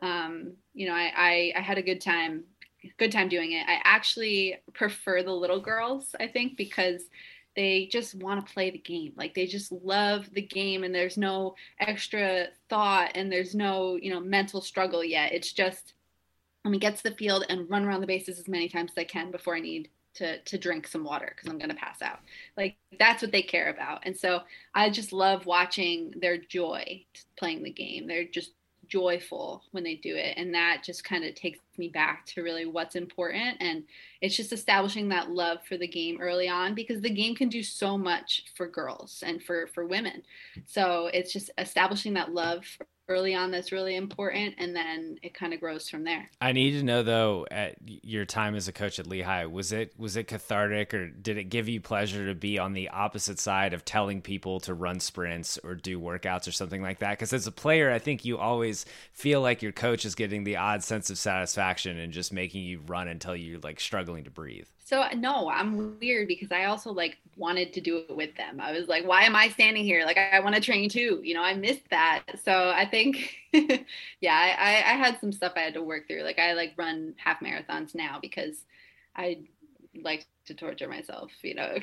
I had a good time doing it. I actually prefer the little girls, I think, because they just want to play the game. Like they just love the game, and there's no extra thought, and there's no, mental struggle yet. It's just, let me get to the field and run around the bases as many times as I can before I need to drink some water because I'm going to pass out. Like that's what they care about. And so I just love watching their joy playing the game. They're just joyful when they do it, and that just kind of takes me back to really what's important. And it's just establishing that love for the game early on, because the game can do so much for girls and for women. So it's just establishing that love early on that's really important, and then it kind of grows from there. I need to know though, at your time as a coach at Lehigh, was it cathartic, or did it give you pleasure to be on the opposite side of telling people to run sprints or do workouts or something like that? Because as a player, I think you always feel like your coach is getting the odd sense of satisfaction and just making you run until you're like struggling to breathe. So no, I'm weird because I also like wanted to do it with them. I was like, why am I standing here? Like I want to train too. I missed that. So I think, yeah, I had some stuff I had to work through. Like I like run half marathons now because I like to torture myself,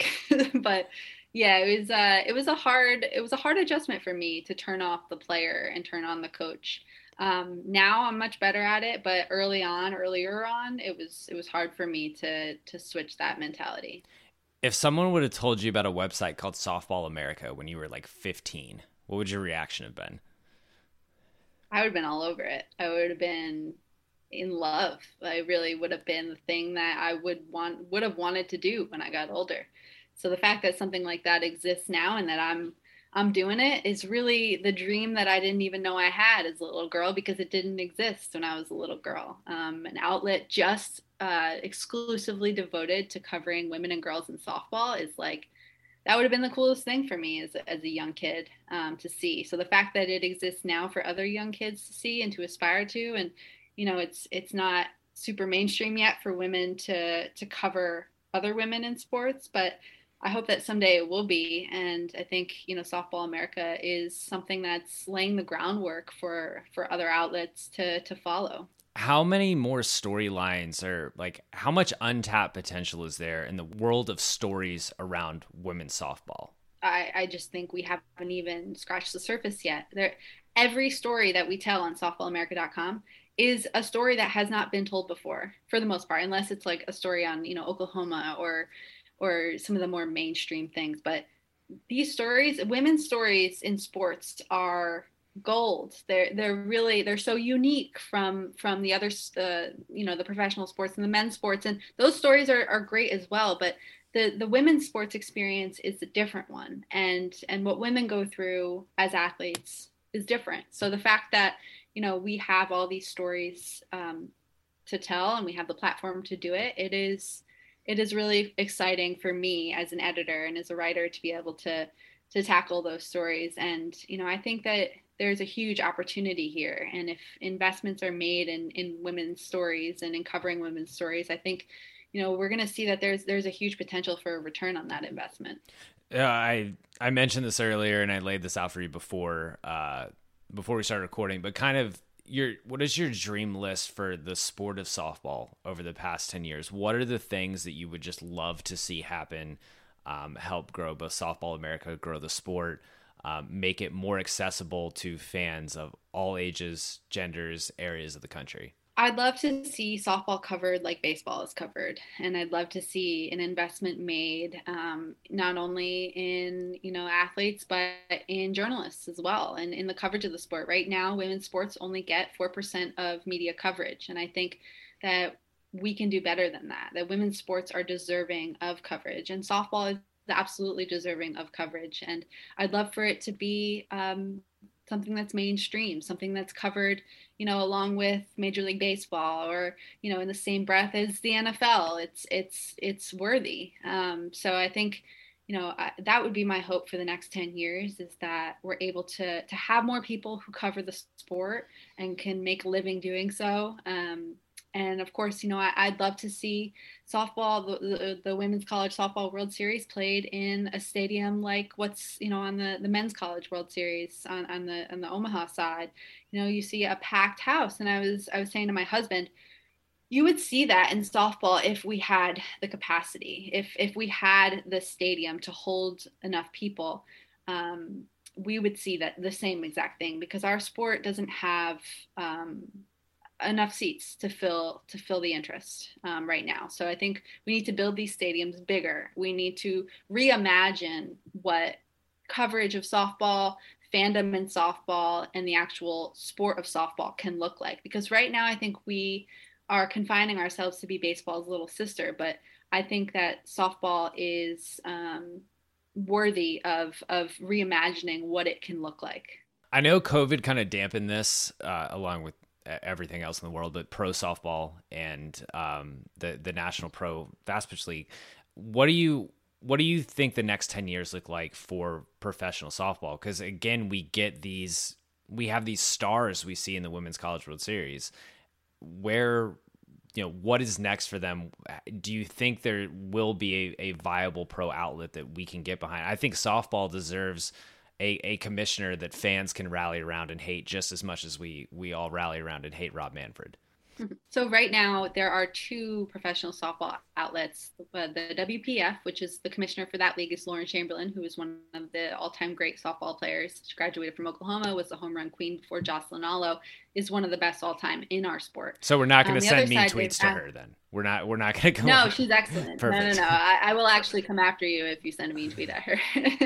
but yeah, it was a hard adjustment for me to turn off the player and turn on the coach. Now I'm much better at it, but earlier on, it was hard for me to switch that mentality. If someone would have told you about a website called Softball America when you were like 15, what would your reaction have been? I would have been all over it. I would have been in love. I really would have been the thing that I would have wanted to do when I got older. So the fact that something like that exists now and that I'm doing it is really the dream that I didn't even know I had as a little girl, because it didn't exist when I was a little girl. An outlet just exclusively devoted to covering women and girls in softball is like, that would have been the coolest thing for me as a young kid to see. So the fact that it exists now for other young kids to see and to aspire to, and it's super mainstream yet for women to cover other women in sports, but I hope that someday it will be. And I think, Softball America is something that's laying the groundwork for other outlets to follow. How many more storylines, or like how much untapped potential is there in the world of stories around women's softball? I just think we haven't even scratched the surface yet. Every story that we tell on softballamerica.com is a story that has not been told before, for the most part, unless it's like a story on, Oklahoma or some of the more mainstream things. But these stories, women's stories in sports, are gold. They're so unique from the other, the professional sports and the men's sports, and those stories are great as well. But the women's sports experience is a different one, and what women go through as athletes is different. So the fact that we have all these stories to tell, and we have the platform to do it, it is really exciting for me as an editor and as a writer to be able to tackle those stories. And I think that there's a huge opportunity here, and if investments are made in women's stories and in covering women's stories, I think we're going to see that there's a huge potential for a return on that investment. I mentioned this earlier, and I laid this out for you before we started recording, but kind of what is your dream list for the sport of softball over the past 10 years? What are the things that you would just love to see happen, help grow both Softball America, grow the sport, make it more accessible to fans of all ages, genders, areas of the country? I'd love to see softball covered like baseball is covered. And I'd love to see an investment made, not only in, athletes, but in journalists as well. And in the coverage of the sport. Right now, women's sports only get 4% of media coverage. And I think that we can do better than that women's sports are deserving of coverage, and softball is absolutely deserving of coverage. And I'd love for it to be, something that's mainstream, something that's covered, along with Major League Baseball, or, in the same breath as the NFL. It's worthy. So I think, that would be my hope for the next 10 years, is that we're able to have more people who cover the sport and can make a living doing so. And of course, I'd love to see softball, the Women's College Softball World Series played in a stadium like what's, on the Men's College World Series on the Omaha side. You see a packed house. And I was saying to my husband, you would see that in softball if we had the capacity, if we had the stadium to hold enough people. We would see that the same exact thing, because our sport doesn't have enough seats to fill the interest right now. So I think we need to build these stadiums bigger. We need to reimagine what coverage of softball, fandom in softball, and the actual sport of softball can look like. Because right now I think we are confining ourselves to be baseball's little sister, but I think that softball is worthy of reimagining what it can look like. I know COVID kind of dampened this, along with everything else in the world, but pro softball and the National Pro Fast Pitch League. What do you think the next 10 years look like for professional softball? Because again, we have these stars we see in the Women's College World Series. Where, what is next for them? Do you think there will be a viable pro outlet that we can get behind? I think softball deserves a commissioner that fans can rally around and hate just as much as we all rally around and hate Rob Manfred. So right now there are two professional softball outlets. The WPF, which is the commissioner for that league, is Lauren Chamberlain, who is one of the all-time great softball players. She graduated from Oklahoma, was the home run queen before Jocelyn Allo, is one of the best all-time in our sport. So we're not going to send mean tweets to her then. We're not going to go. No, she's excellent. Perfect. No. I will actually come after you if you send a mean tweet at her.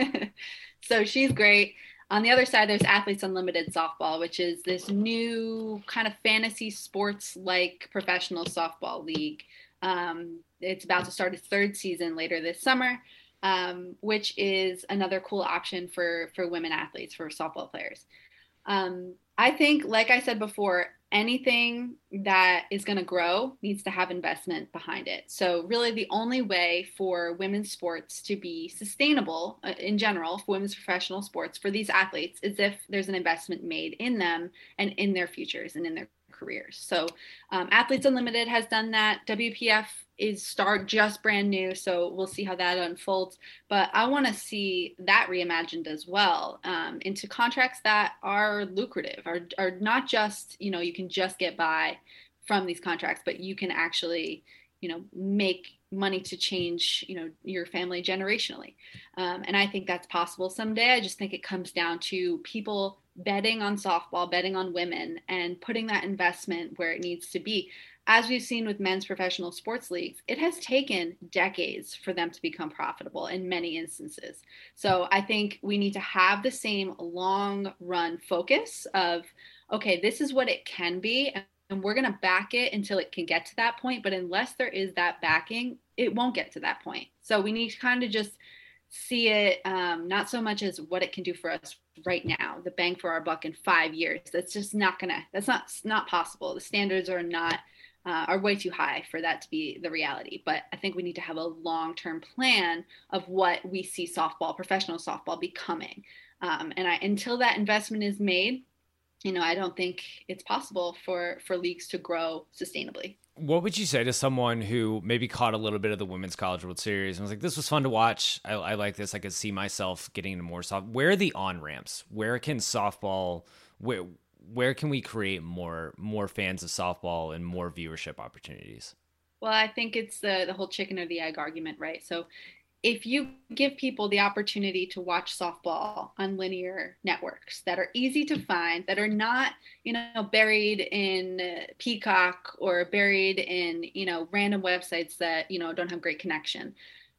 So she's great. On the other side, there's Athletes Unlimited Softball, which is this new kind of fantasy sports-like professional softball league. It's about to start its third season later this summer, which is another cool option for women athletes, for softball players. I think, like I said before, anything that is going to grow needs to have investment behind it. So really the only way for women's sports to be sustainable in general, for women's professional sports, for these athletes, is if there's an investment made in them and in their futures and in their careers. So Athletes Unlimited has done that. WPF is just brand new, so we'll see how that unfolds. But I want to see that reimagined as well, into contracts that are lucrative, are not just, you can just get by from these contracts, but you can actually, make money to change, your family generationally. And I think that's possible someday. I just think it comes down to people betting on softball, betting on women, and putting that investment where it needs to be. As we've seen with men's professional sports leagues, it has taken decades for them to become profitable in many instances. So I think we need to have the same long run focus of, okay, this is what it can be, and we're going to back it until it can get to that point. But unless there is that backing, it won't get to that point. So we need to kind of just see it, not so much as what it can do for us right now, the bang for our buck in 5 years. That's just that's not possible. The standards are way too high for that to be the reality. But I think we need to have a long-term plan of what we see professional softball becoming. Until that investment is made, I don't think it's possible for leagues to grow sustainably. What would you say to someone who maybe caught a little bit of the Women's College World Series and was like, this was fun to watch, I like this, I could see myself getting into more softball? Where are the on-ramps? Where can softball, where can we create more fans of softball and more viewership opportunities? Well, I think it's the whole chicken or the egg argument, right? So if you give people the opportunity to watch softball on linear networks that are easy to find, that are not, buried in Peacock or buried in, random websites that, don't have great connection.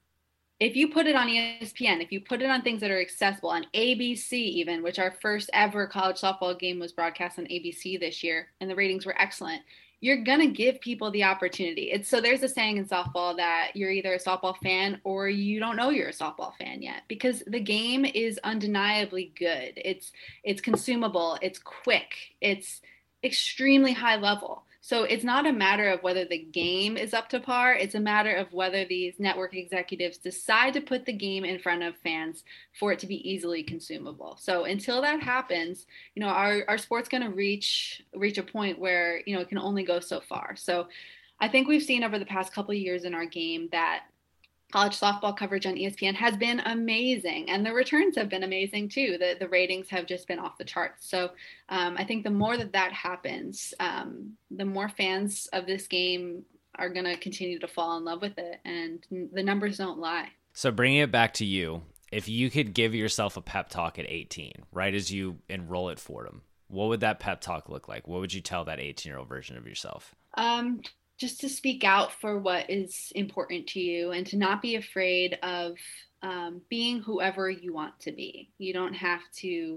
If you put it on ESPN, if you put it on things that are accessible, on ABC even, which our first ever college softball game was broadcast on ABC this year, and the ratings were excellent, you're going to give people the opportunity. So there's a saying in softball that you're either a softball fan or you don't know you're a softball fan yet, because the game is undeniably good. It's consumable. It's quick. It's extremely high level. So it's not a matter of whether the game is up to par. It's a matter of whether these network executives decide to put the game in front of fans for it to be easily consumable. So until that happens, our sport's going to reach a point where, it can only go so far. So I think we've seen over the past couple of years in our game that college softball coverage on ESPN has been amazing, and the returns have been amazing too. The ratings have just been off the charts. So I think the more that happens, the more fans of this game are going to continue to fall in love with it, and the numbers don't lie. So bringing it back to you, if you could give yourself a pep talk at 18, right as you enroll at Fordham, what would that pep talk look like? What would you tell that 18-year-old version of yourself? Just to speak out for what is important to you, and to not be afraid of being whoever you want to be. You don't have to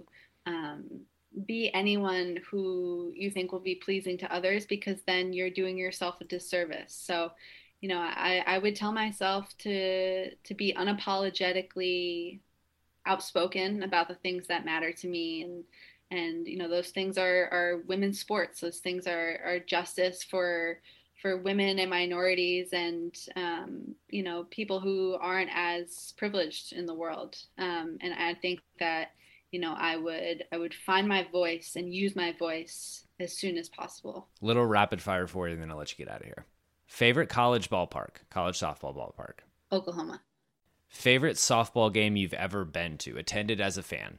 be anyone who you think will be pleasing to others, because then you're doing yourself a disservice. So, I would tell myself to be unapologetically outspoken about the things that matter to me. And those things are women's sports. Those things are justice for women and minorities, and people who aren't as privileged in the world. And I think that I would find my voice and use my voice as soon as possible. Little rapid fire for you, and then I'll let you get out of here. Favorite college softball ballpark? Oklahoma. Favorite softball game you've ever been to, attended as a fan?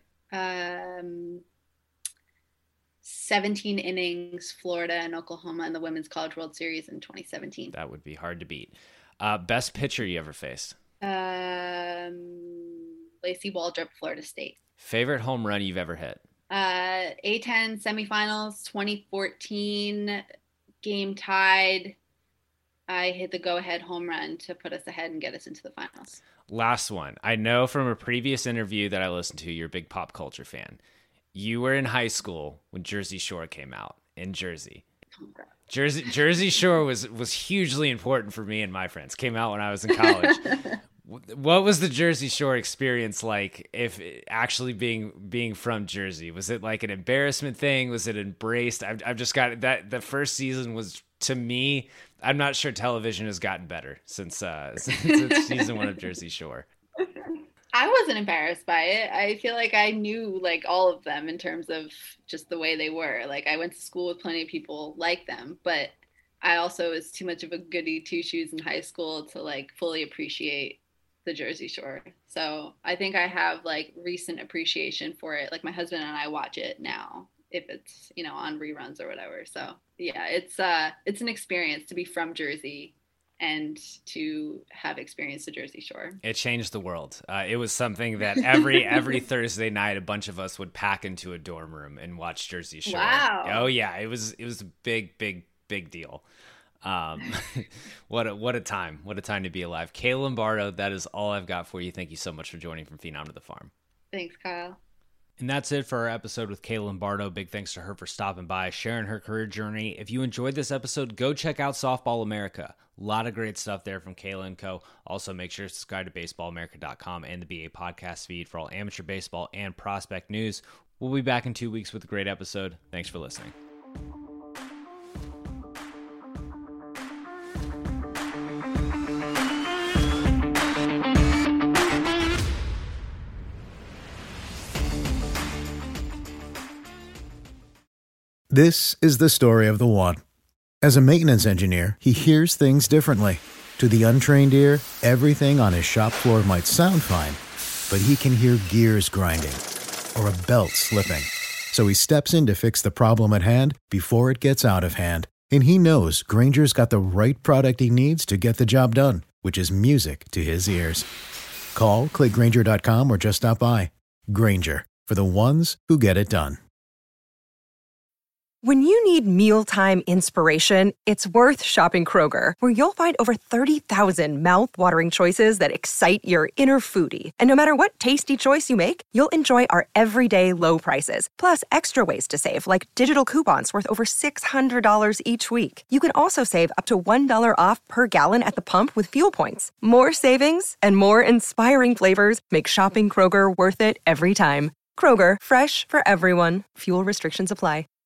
17 innings, Florida and Oklahoma in the Women's College World Series in 2017. That would be hard to beat. Best pitcher you ever faced? Lacey Waldrop, Florida State. Favorite home run you've ever hit? A10 semifinals, 2014, game tied. I hit the go-ahead home run to put us ahead and get us into the finals. Last one. I know from a previous interview that I listened to, you're a big pop culture fan. You were in high school when Jersey Shore came out in Jersey. Jersey Shore was hugely important for me and my friends. Came out when I was in college. What was the Jersey Shore experience like, if actually being from Jersey? Was it like an embarrassment thing? Was it embraced? I've just got that. The first season was, to me, I'm not sure television has gotten better since season 1 of Jersey Shore. I wasn't embarrassed by it. I feel like I knew like all of them in terms of just the way they were. Like I went to school with plenty of people like them, but I also was too much of a goody two shoes in high school to like fully appreciate the Jersey Shore. So I think I have like recent appreciation for it. Like my husband and I watch it now if it's, you know, on reruns or whatever. So yeah, it's an experience to be from Jersey and to have experienced the Jersey Shore. It changed the world. It was something that every Thursday night, a bunch of us would pack into a dorm room and watch Jersey Shore. Wow. Oh yeah, it was a big deal. What a time to be alive. Kayla Lombardo, that is all I've got for you. Thank you so much for joining from Phenom to the Farm. Thanks, Kyle. And that's it for our episode with Kayla Lombardo. Big thanks to her for stopping by, sharing her career journey. If you enjoyed this episode, go check out Softball America. A lot of great stuff there from Kayla and co. Also, make sure to subscribe to baseballamerica.com and the BA podcast feed for all amateur baseball and prospect news. We'll be back in 2 weeks with a great episode. Thanks for listening. This is the story of the one. As a maintenance engineer, he hears things differently. To the untrained ear, everything on his shop floor might sound fine, but he can hear gears grinding or a belt slipping. So he steps in to fix the problem at hand before it gets out of hand. And he knows Grainger's got the right product he needs to get the job done, which is music to his ears. Call, click Grainger.com, or just stop by. Grainger, for the ones who get it done. When you need mealtime inspiration, it's worth shopping Kroger, where you'll find over 30,000 mouth-watering choices that excite your inner foodie. And no matter what tasty choice you make, you'll enjoy our everyday low prices, plus extra ways to save, like digital coupons worth over $600 each week. You can also save up to $1 off per gallon at the pump with fuel points. More savings and more inspiring flavors make shopping Kroger worth it every time. Kroger, fresh for everyone. Fuel restrictions apply.